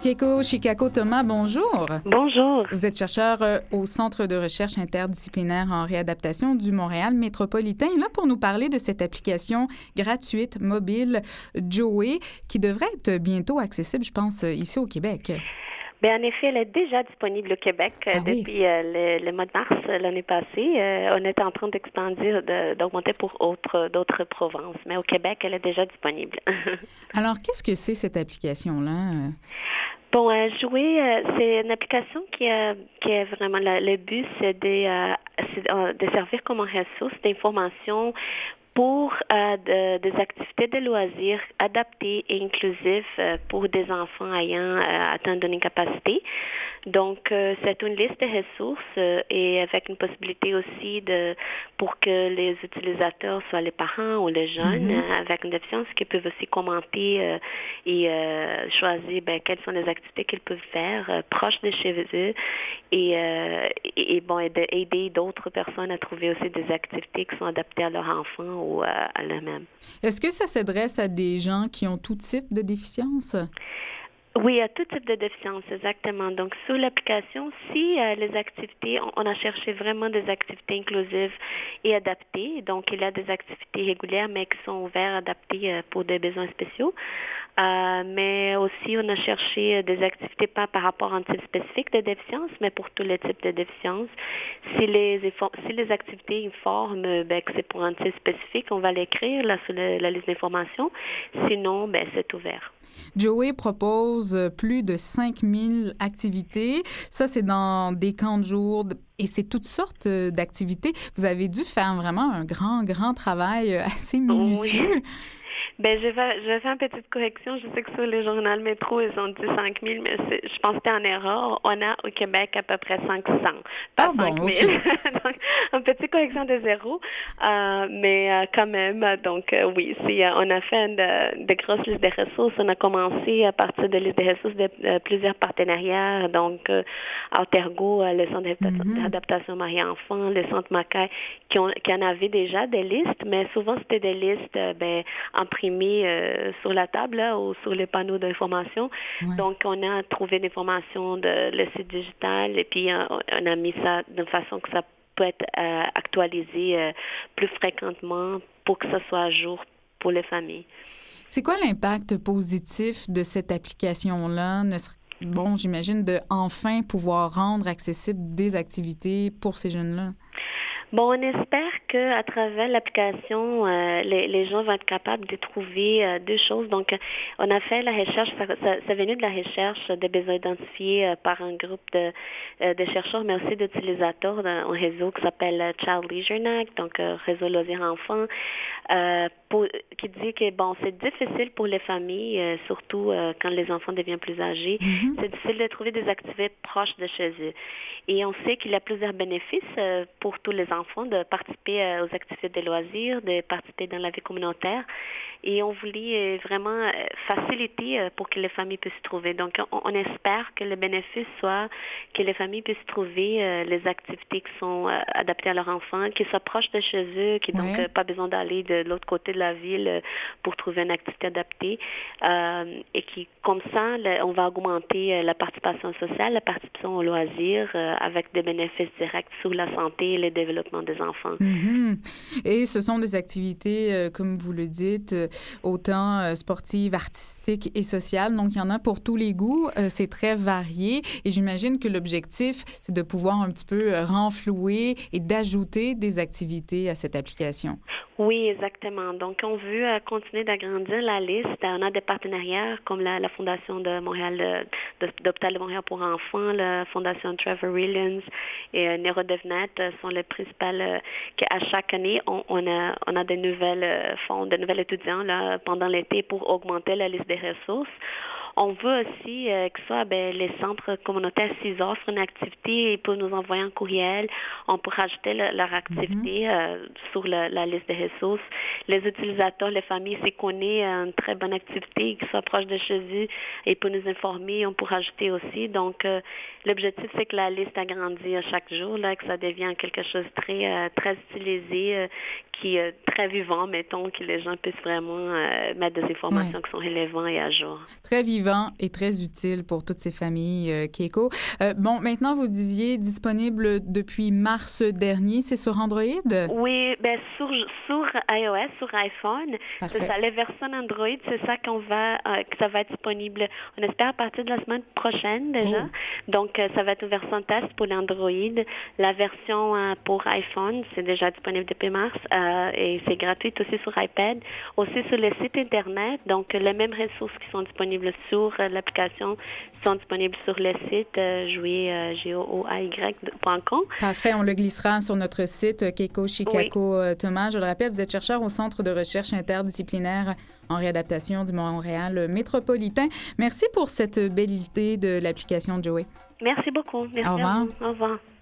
Keiko Shikako-Thomas, bonjour. Bonjour. Vous êtes chercheur au Centre de recherche interdisciplinaire en réadaptation du Montréal métropolitain, là pour nous parler de cette application gratuite mobile Joey qui devrait être bientôt accessible, je pense, ici au Québec. Bien, en effet, elle est déjà disponible au Québec depuis le mois de mars l'année passée. On est en train d'expandir, d'augmenter pour d'autres provinces, mais au Québec, elle est déjà disponible. Alors, qu'est-ce que c'est cette application-là? Bon, Jouer, c'est une application qui est vraiment le but, c'est de servir comme une ressource d'information pour des activités de loisirs adaptées et inclusives pour des enfants ayant atteint d'une incapacité. Donc, c'est une liste de ressources et avec une possibilité aussi pour que les utilisateurs, soit les parents ou les jeunes avec une déficience, qui peuvent aussi commenter et choisir quelles sont les activités qu'ils peuvent faire proches de chez eux et aider d'autres personnes à trouver aussi des activités qui sont adaptées à leurs enfants ou à eux-mêmes. Est-ce que ça s'adresse à des gens qui ont tout type de déficience? Oui, à tout type de déficience, exactement. Donc, sur l'application, si les activités, on a cherché vraiment des activités inclusives et adaptées. Donc, il y a des activités régulières, mais qui sont ouvertes, adaptées pour des besoins spéciaux. Mais aussi, on a cherché des activités pas par rapport à un type spécifique de déficience, mais pour tous les types de déficience. Si les activités informent que c'est pour un type spécifique, on va l'écrire là sur la liste d'informations. Sinon, c'est ouvert. Joey propose plus de 5000 activités. Ça, c'est dans des camps de jour et c'est toutes sortes d'activités. Vous avez dû faire vraiment un grand travail assez minutieux. Oui. Je vais faire une petite correction. Je sais que sur les journaux Métro, ils ont dit 5 000, mais je pense que c'était en erreur. On a au Québec à peu près 500, pas 5 000. Okay. Donc, une petite correction de zéro, mais quand même. Donc, oui, on a fait de grosses listes de ressources. On a commencé à partir de listes de ressources de plusieurs partenariats. Donc, Altergo, le Centre d'adaptation Marie-Enfant, le Centre Macaille, qui en avaient déjà des listes, mais souvent, c'était des listes imprimées sur la table là, ou sur les panneaux d'information. Ouais. Donc, on a trouvé des informations de le site digital et puis on a mis ça de façon que ça peut être actualisé plus fréquemment pour que ça soit à jour pour les familles. C'est quoi l'impact positif de cette application-là? Bon, j'imagine de enfin pouvoir rendre accessibles des activités pour ces jeunes-là. Bon, on espère qu'à travers l'application, les gens vont être capables de trouver deux choses. Donc, on a fait la recherche, ça venu de la recherche des besoins identifiés par un groupe de chercheurs, mais aussi d'utilisateurs d'un réseau qui s'appelle Child Leisure Net, donc réseau loisirs enfants, qui dit que c'est difficile pour les familles, surtout quand les enfants deviennent plus âgés, c'est difficile de trouver des activités proches de chez eux. Et on sait qu'il y a plusieurs bénéfices pour tous les enfants de participer aux activités de loisirs, de participer dans la vie communautaire. Et on voulait vraiment faciliter pour que les familles puissent trouver. Donc, on espère que le bénéfice soit que les familles puissent trouver les activités qui sont adaptées à leurs enfants, qui soient proches de chez eux, qui donc pas besoin d'aller de l'autre côté de la ville pour trouver une activité adaptée. Et qui, comme ça, on va augmenter la participation sociale, la participation aux loisirs avec des bénéfices directs sur la santé et le développement des enfants. Et ce sont des activités, comme vous le dites, autant sportives, artistiques et sociales. Donc, il y en a pour tous les goûts. C'est très varié. Et j'imagine que l'objectif, c'est de pouvoir un petit peu renflouer et d'ajouter des activités à cette application. Oui, exactement. Donc, on veut continuer d'agrandir la liste. On a des partenariats comme la Fondation de Montréal, d'Hôpital de Montréal pour enfants, la Fondation Trevor Williams et NeuroDevNet sont les principales qu'à chaque année, on a de nouvelles fonds, de nouvelles étudiants là, pendant l'été pour augmenter la liste des ressources. On veut aussi que soit les centres communautaires, s'ils offrent une activité, ils peuvent nous envoyer un courriel. On peut rajouter leur activité sur la liste des ressources. Les utilisateurs, les familles, s'ils connaissent une très bonne activité qui soit proche de chez eux, ils peuvent nous informer, on peut rajouter aussi. Donc, l'objectif, c'est que la liste agrandit à chaque jour, là, que ça devienne quelque chose de très utilisé, qui est très vivant, mettons, que les gens puissent vraiment mettre des informations qui sont relevantes et à jour. Très vivant et très utile pour toutes ces familles, Keiko. Bon, maintenant, vous disiez disponible depuis mars dernier. C'est sur Android? Oui, bien, sur iOS, sur iPhone. Parfait. C'est ça, les versions Android, c'est ça que ça va être disponible, on espère, à partir de la semaine prochaine déjà. Donc, ça va être une version test pour l'Android. La version pour iPhone, c'est déjà disponible depuis mars et c'est gratuit aussi sur iPad. Aussi sur le site Internet, donc les mêmes ressources qui sont disponibles sur l'application sont disponibles sur le site jouer.com. Parfait, on le glissera sur notre site Keiko Shikako Thomas. Je le rappelle, vous êtes chercheur au Centre de recherche interdisciplinaire en réadaptation du Montréal métropolitain. Merci pour cette belle idée de l'application Joey. Merci beaucoup. Merci. Au revoir. À vous. Au revoir.